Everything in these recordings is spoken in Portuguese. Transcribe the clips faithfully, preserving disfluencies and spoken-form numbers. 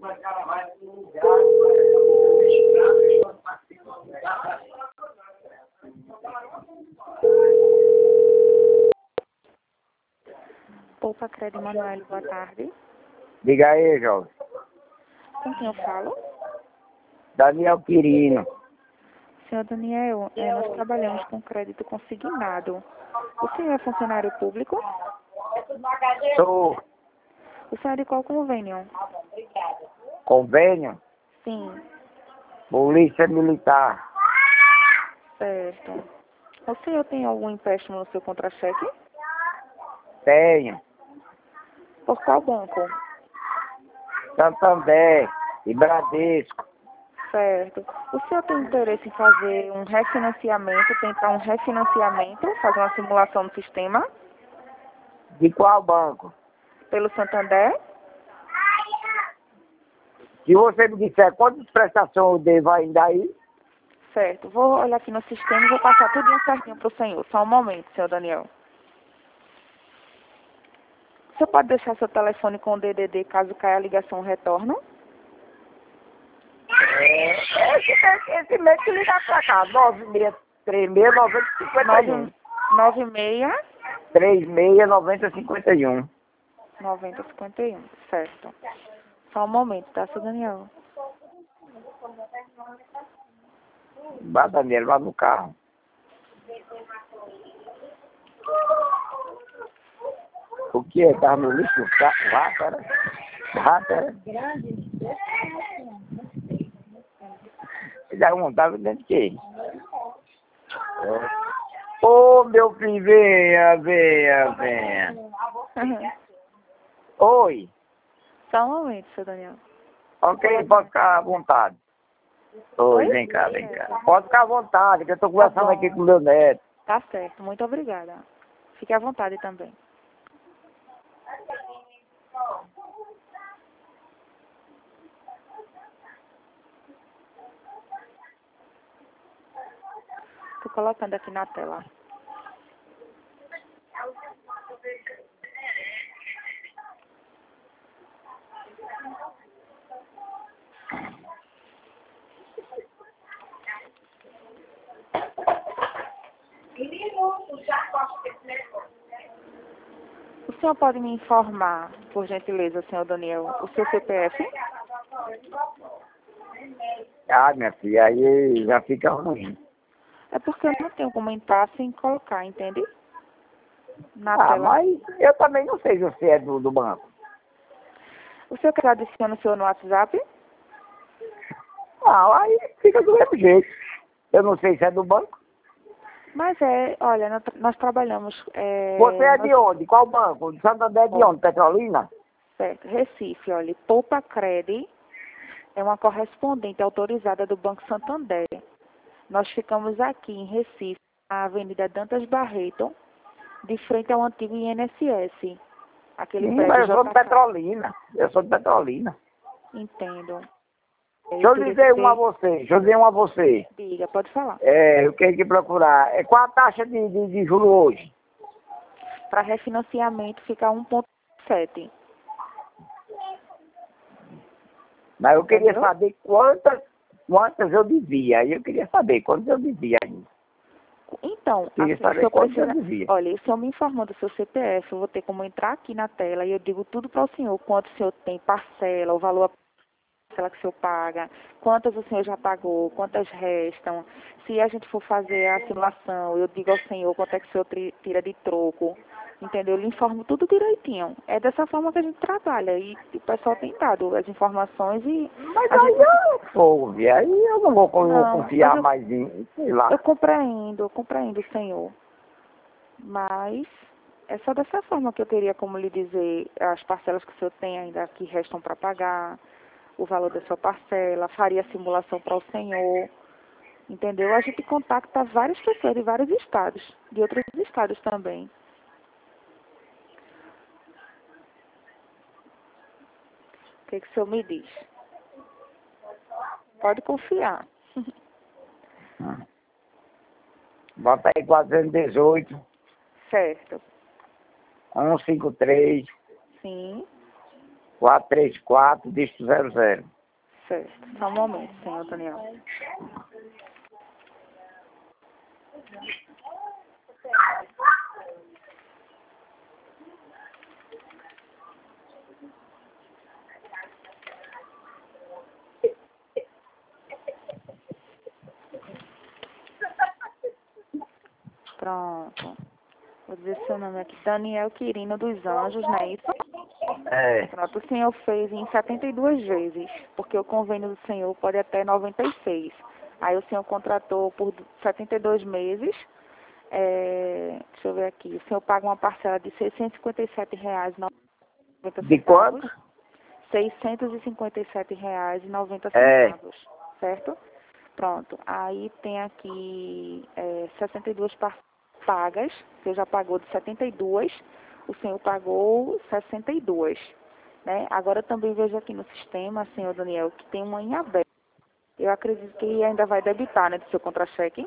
Poupa Crédito Manuel, boa tarde. Diga aí, jovem. Com quem eu falo? Daniel Quirino. Senhor Daniel, eh, nós trabalhamos com crédito consignado. O senhor é funcionário público? Sou O senhor é de qual convênio? convênio, Sim, Polícia Militar. certo. O senhor tem algum empréstimo no seu contra-cheque? Tenho. Por qual banco? Santander e Bradesco. Certo. O senhor tem interesse em fazer um refinanciamento, tentar um refinanciamento, fazer uma simulação no sistema, De qual banco? pelo Santander? Se você me disser quantas prestações eu devo ainda aí, Certo. Vou olhar aqui no sistema e vou passar tudo certinho para o senhor. Só um momento, senhor Daniel. O senhor pode deixar seu telefone com o D D D caso caia a ligação retorno? é, esse, esse, esse mês que ligar pra cá, nove seis três seis nove zero cinco um. nove seis três seis nove zero cinco um. nove zero cinco um. Certo. Só um momento, tá, senhor Daniel? Vá, Daniel, vá no carro. O que é? Tava no lixo? Rato, era? Rato, era? Ele montava dentro de quê? Ô, oh, meu filho, venha, venha, venha. Oi. Só um momento, senhor Daniel. Ok, pode ficar à vontade. Oi, Oi? vem cá, vem cá. Pode ficar à vontade, que eu tô Tá conversando bom. aqui com o meu neto. Tá certo, muito obrigada. Fique à vontade também. Tô colocando aqui na tela. O senhor pode me informar, por gentileza, senhor Daniel, o seu C P F? Ah, minha filha, aí já fica ruim. É porque eu não tenho como entrar sem colocar, entende? Na Ah, tela. mas eu também não sei se você é do, do banco. O senhor quer adicionar o senhor no WhatsApp? Ah, aí fica do mesmo jeito. Eu não sei se é do banco. Mas é, olha, nós, tra- nós trabalhamos... É, Você é nós- de onde? Qual banco? De Santander de onde? Petrolina? certo, Recife, olha, Poupa Crédito é uma correspondente autorizada do Banco Santander. Nós ficamos aqui em Recife, na Avenida Dantas Barreto, de frente ao antigo I N S S. Aquele Sim, prédio mas eu sou de J K. Petrolina. Eu sou de Petrolina. Entendo. Deixa eu queria dizer um a saber- você. Deixa eu dizer um a você. Diga, pode falar. É, eu tenho que procurar. É, qual a taxa de, de, de juros hoje? Para refinanciamento fica um vírgula sete. Mas eu queria Entendeu? saber quantas, quantas eu devia. Aí eu queria saber quantas eu devia ainda. Então, Queria assim, o saber senhor quantas eu precisa... devia. Olha, o senhor me informando do seu C P F, eu vou ter como entrar aqui na tela e eu digo tudo para o senhor, quanto o senhor tem parcela, o valor parcela que o senhor paga, quantas o senhor já pagou, quantas restam. Se a gente for fazer a simulação, eu digo ao senhor quanto é que o senhor tri- tira de troco, entendeu? Eu lhe informo tudo direitinho. É dessa forma que a gente trabalha e o pessoal tem dado as informações e Mas a aí gente... eu soube. Aí eu não vou con- Não, confiar mas eu, mais em, sei lá. eu compreendo, eu compreendo, senhor. Mas é só dessa forma que eu teria como lhe dizer as parcelas que o senhor tem ainda que restam para pagar, o valor da sua parcela, faria a simulação para o senhor, entendeu? A gente contacta várias pessoas de vários estados, de outros estados também. O que, que o senhor me diz? Pode confiar. Hum. Bota aí quatrocentos e dezoito, Certo. cento e cinquenta e três, Sim. quatro três quatro, dígito zero zero. Certo. Só um momento, senhor Daniel. Pronto. Vou dizer seu nome aqui. Daniel Quirino dos Anjos, não é isso? É. Pronto, o senhor fez em setenta e duas vezes, porque o convênio do senhor pode até noventa e seis. Aí o senhor contratou por setenta e dois meses. É, deixa eu ver aqui. O senhor paga uma parcela de seiscentos e cinquenta e sete reais e noventa centavos. De quanto? seiscentos e cinquenta e sete reais e noventa É. centavos, certo? Pronto. Aí tem aqui é, sessenta e duas par- pagas. O senhor já pagou de setenta e duas. O senhor pagou sessenta e duas. Né? Agora eu também vejo aqui no sistema, senhor Daniel, que tem uma em aberto. Eu acredito que ainda vai debitar, né, do seu contra-cheque.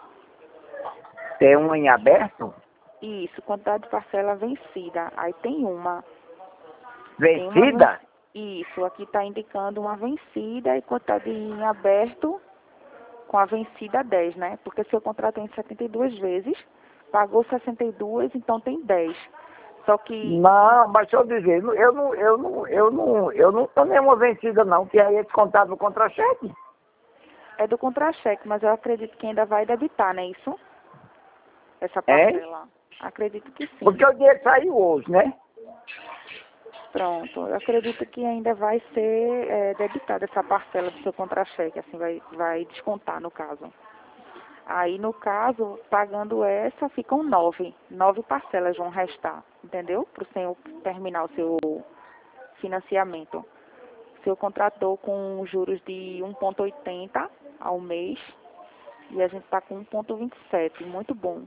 Tem um em aberto? Isso, quantidade de parcela vencida. Aí tem uma. Tem uma Vencida? ven- Isso, aqui está indicando uma vencida e quantidade em aberto com a vencida dez, né? Porque seu contrato é em setenta e duas vezes, pagou sessenta e duas, então tem dez. Só que Não, mas deixa eu dizer, eu não, eu não, eu não, eu não tô nenhuma vencida não, que aí é descontado no contra-cheque. é do contra-cheque, mas eu acredito que ainda vai debitar, não é isso? Essa É? parcela. Acredito que sim. Porque o dinheiro saiu hoje, né? Pronto, eu acredito que ainda vai ser é, debitada essa parcela do seu contra-cheque, assim, vai, vai descontar no caso. Aí, no caso, pagando essa, ficam nove. Nove parcelas vão restar, entendeu? Para o senhor terminar o seu financiamento. O senhor contratou com juros de um vírgula oitenta ao mês e a gente está com um vírgula vinte e sete, muito bom.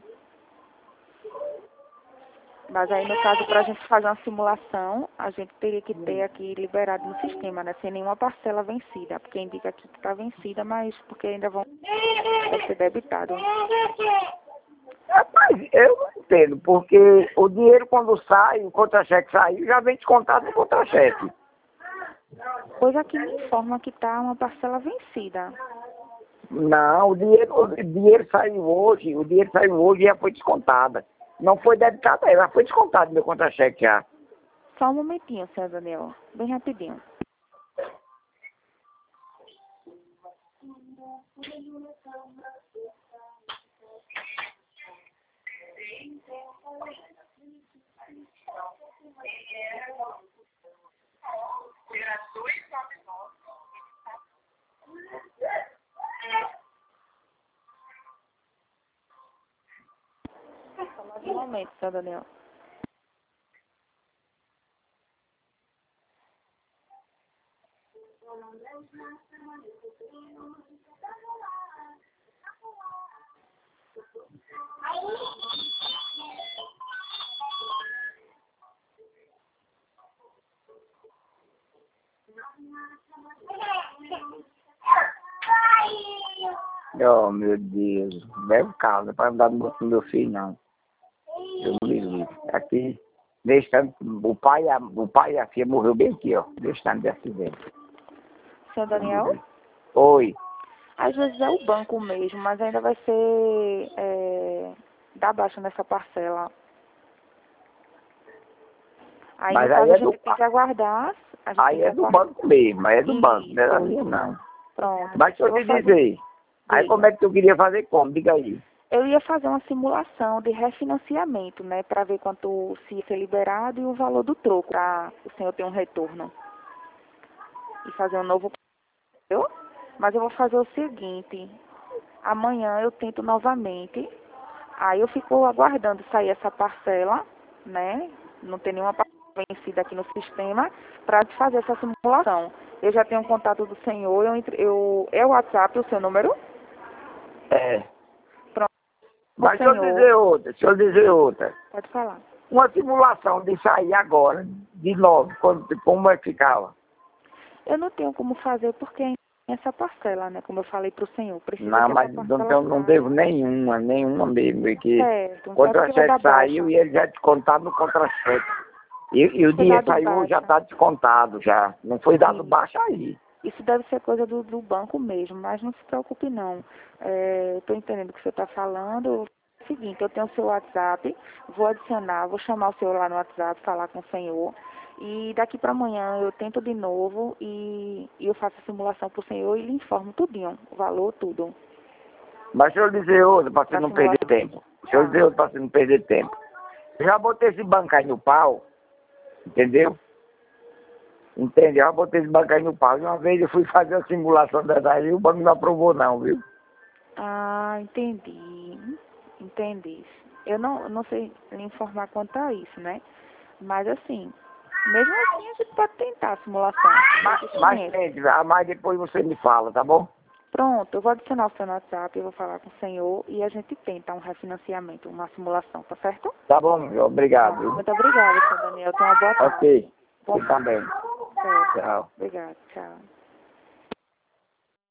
Mas aí, no caso, para a gente fazer uma simulação, a gente teria que ter aqui liberado no sistema, né? Sem nenhuma parcela vencida, porque indica aqui que está vencida, mas porque ainda vão vai ser debitado. Rapaz, eu não entendo, porque o dinheiro quando sai, o contra-cheque saiu, já vem descontado no contra-cheque. Pois aqui me informa que está uma parcela vencida. Não, o dinheiro, o dinheiro saiu hoje, o dinheiro saiu hoje e já foi descontado. Não foi debitado, já foi descontado meu contra-cheque já. Só um momentinho, senhor Daniel, bem rapidinho. Só mais um momento, senhor Daniel. Oh, meu Deus, bebe calma, para andar no com meu filho, não. Eu não me livro. Aqui, nesse ano, o pai, e a, o pai e a filha morreu bem aqui, ó, nesse ano de acidente. Senhor Daniel? Oi. Às vezes é o banco mesmo, mas ainda vai ser é, dar baixa nessa parcela. Aí, Mas no aí caso, a é gente do, tem que aguardar. A gente aí tem que é do aguardar. banco mesmo, aí é do banco, não é da Isso. minha não. Pronto. Mas deixa eu vou te fazer- dizer, aí Diga. como é que tu queria fazer como? Diga aí. Eu ia fazer uma simulação de refinanciamento, né, para ver quanto se ia ser liberado e o valor do troco, para o senhor ter um retorno. E fazer um novo. Eu? Mas eu vou fazer o seguinte: amanhã eu tento novamente. Aí eu fico aguardando sair essa parcela, né? Não tem nenhuma parcela vencida aqui no sistema, para fazer essa simulação. Eu já tenho o contato do senhor, eu, entre- eu, é o WhatsApp o seu número? É. Pronto, o Mas deixa eu senhor. dizer outra, deixa eu dizer outra. Pode falar. Uma simulação de sair agora, de novo, quando, como é que ficava? Eu não tenho como fazer porque ainda tem essa parcela, né? Como eu falei para o senhor, precisa Não, que essa mas não, parcela tenho- não saia. devo nenhuma, nenhuma mesmo, porque Certo, o então é porque vai dar contra-cheque baixa. saiu e ele já descontado no contra-cheque. E, e o Foi dinheiro dado saiu, baixa. já está descontado, já. Não foi dado Sim. baixa aí. Isso deve ser coisa do, do banco mesmo, mas não se preocupe não. É, Estou entendendo o que você está falando. É o seguinte, eu tenho o seu WhatsApp, vou adicionar, vou chamar o senhor lá no WhatsApp, falar com o senhor. E daqui para amanhã eu tento de novo e, e eu faço a simulação para o senhor e lhe informo tudinho, o valor, tudo. Mas deixa eu dizer outra, para você Pra não perder simulação. tempo. Deixa eu Ah. dizer outra, para você não perder tempo. Eu já botei esse banco aí no pau, entendeu? Entende? Eu já botei esse banco aí no pau. E uma vez eu fui fazer a simulação dessa aí, o banco não aprovou não, viu? Ah, entendi. Entendi. Eu não, não sei lhe informar quanto a isso, né? Mas assim, mesmo assim a gente pode tentar a simulação. Mas, Deixa eu mas ver. gente, ah, mas depois você me fala, tá bom? Pronto, eu vou adicionar o seu no WhatsApp, eu vou falar com o senhor e a gente tenta um refinanciamento, uma simulação, tá certo? Tá bom, meu, obrigado. Pronto, Viu? muito obrigada, senhor Daniel. Tenha uma boa tarde. Ok, Bom você também. certo. Tchau. Obrigada, tchau.